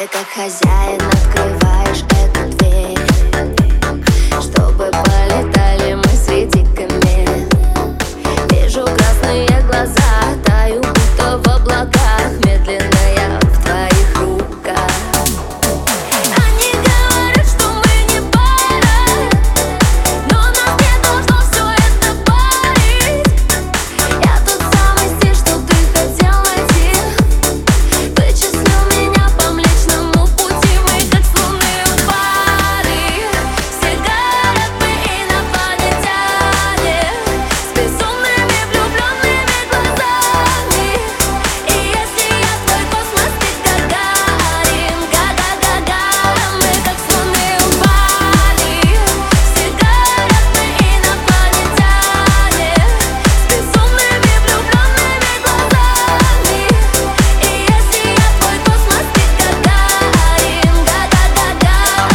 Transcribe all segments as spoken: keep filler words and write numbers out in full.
как хозяин открываешь эту дверь, чтобы полетали мы среди комет. Вижу красные глаза, таю будто в облаках, медленно я в твоих руках. Они говорят, что мы не пара, но нас не должно все это парить. Я тот самый стиль, что ты хотел найти. Вычислил меня по Млечному Пути. Мы как с Луны пары. Все говорят, мы инопланетяне, с безумными влюбленными глазами. И если я твой космос, ты Гагарин, га-га-га-га. Мы как с Луны упали. Все говорят, мы инопланетяне, с безумными влюбленными глазами. И если я твой космос, ты Гагарин, га-га-га-га.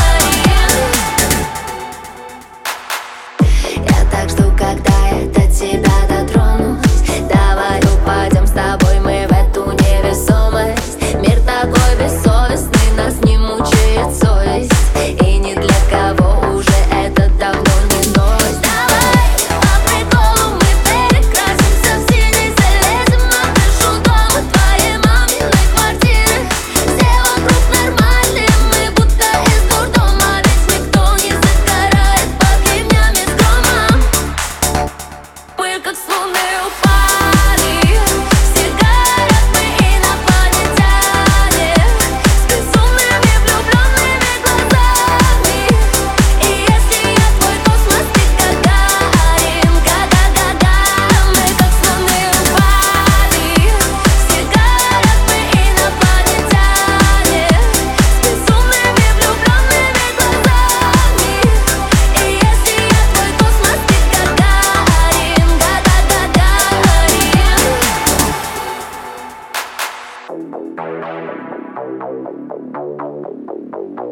Я так жду, когда я до тебя дотронусь. Давай упадем с тобой мы в эту невесомость. Мир такой бессовестный, нас не мучает совесть. И ни для кого уже это давно не новость. Давай по приколу мы перекрасимся в синий, залезем на крышу дома твоей маминой квартиры. Все вокруг нормальные, мы будто из дурдома, ведь никто не загорает под ливнями с громом. Мы как с Луны упали. Все говорят, мы инопланетяне, с безумными влюбленными глазами. И если я твой космос, ты Гагарин, га-га-га-га. Мы как с Луны упали. Все говорят, мы инопланетяне, с безумными влюбленными глазами. И если я твой космос, ты Гагарин, га-га-га-га. Thank you.